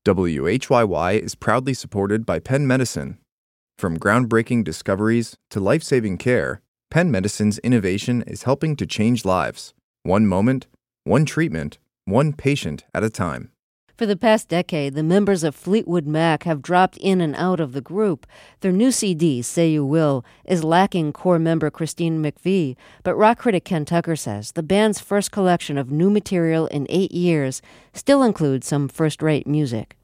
WHYY is proudly supported by Penn Medicine. From groundbreaking discoveries to life-saving care, Penn Medicine's innovation is helping to change lives. One moment, one treatment, one patient at a time. For the past decade, the members of Fleetwood Mac have dropped in and out of the group. Their new CD, Say You Will, is lacking core member Christine McVie, but rock critic Ken Tucker says the band's first collection of new material in 8 years still includes some first-rate music.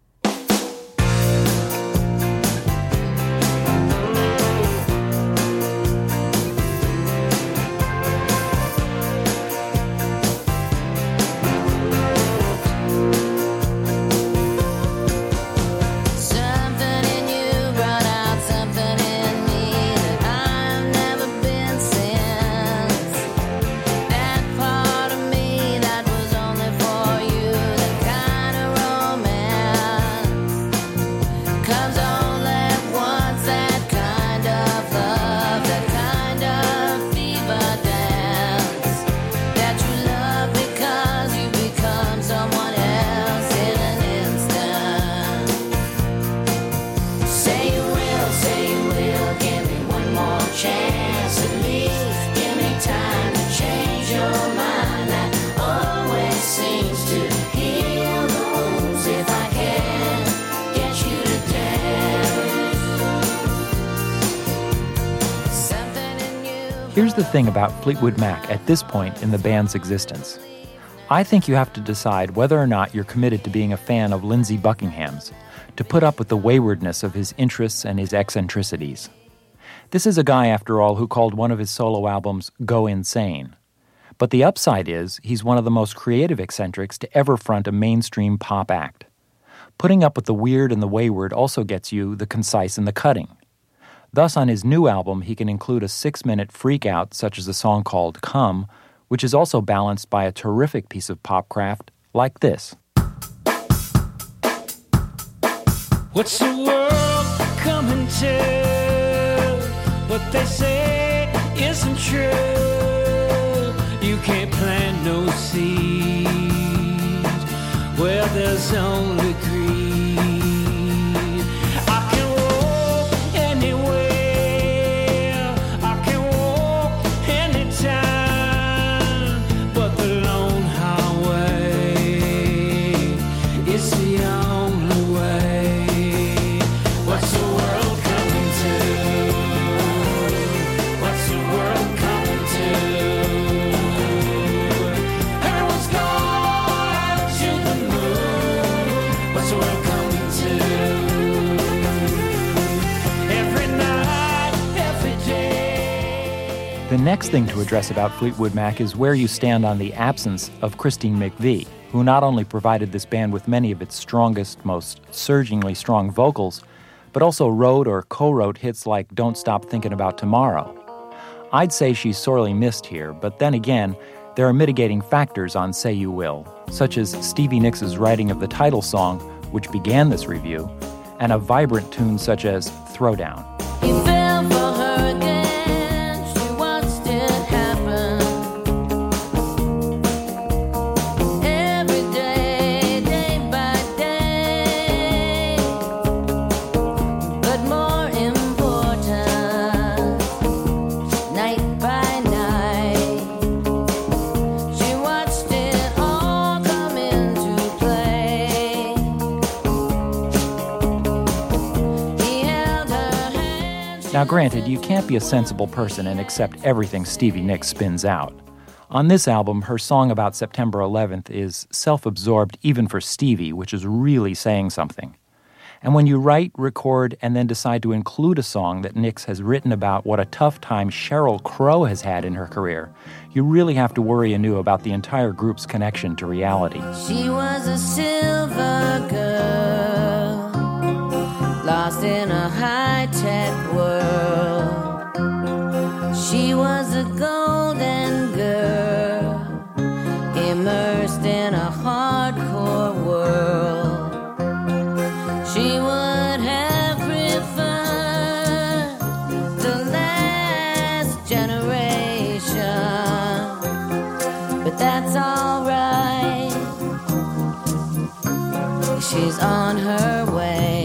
Here's the thing about Fleetwood Mac at this point in the band's existence. I think you have to decide whether or not you're committed to being a fan of Lindsey Buckingham's, to put up with the waywardness of his interests and his eccentricities. This is a guy, after all, who called one of his solo albums Go Insane. But the upside is he's one of the most creative eccentrics to ever front a mainstream pop act. Putting up with the weird and the wayward also gets you the concise and the cutting. Thus, on his new album, he can include a 6-minute freak-out, such as a song called Come, which is also balanced by a terrific piece of pop craft like this. What's the world coming to? What they say isn't true. You can't plant no seed where there's only greed. The next thing to address about Fleetwood Mac is where you stand on the absence of Christine McVie, who not only provided this band with many of its strongest, most surgingly strong vocals, but also wrote or co-wrote hits like Don't Stop Thinking About Tomorrow. I'd say she's sorely missed here, but then again, there are mitigating factors on Say You Will, such as Stevie Nicks' writing of the title song, which began this review, and a vibrant tune such as Throwdown. He fell for her again, she watched it happen. Every day, day by day. But more important, night by night. She watched it all come into play. He held her hand. Now granted, you can't be a sensible person and accept everything Stevie Nicks spins out. On this album, her song about September 11th is self-absorbed even for Stevie, which is really saying something. And when you write, record, and then decide to include a song that Nicks has written about what a tough time Sheryl Crow has had in her career, you really have to worry anew about the entire group's connection to reality. She was a silver girl, lost in a high-tech world. She was a golden girl, immersed in a hardcore world. She would have preferred the last generation, but that's all right. she's on her way.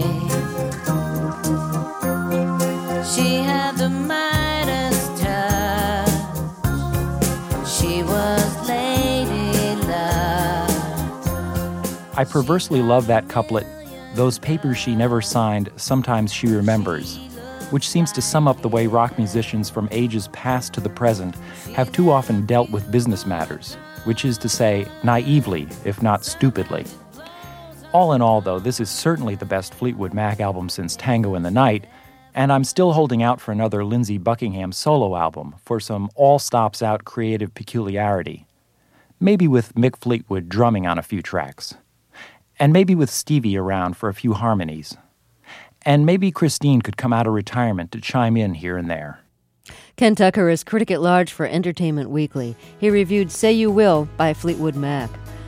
She had the Midas touch. She was Lady Luck. I perversely love that couplet, "Those papers she never signed, sometimes she remembers," which seems to sum up the way rock musicians from ages past to the present have too often dealt with business matters, which is to say, naively, if not stupidly. All in all, though, this is certainly the best Fleetwood Mac album since Tango in the Night, and I'm still holding out for another Lindsey Buckingham solo album for some all-stops-out creative peculiarity. Maybe with Mick Fleetwood drumming on a few tracks. And maybe with Stevie around for a few harmonies. And maybe Christine could come out of retirement to chime in here and there. Ken Tucker is critic at large for Entertainment Weekly. He reviewed Say You Will by Fleetwood Mac.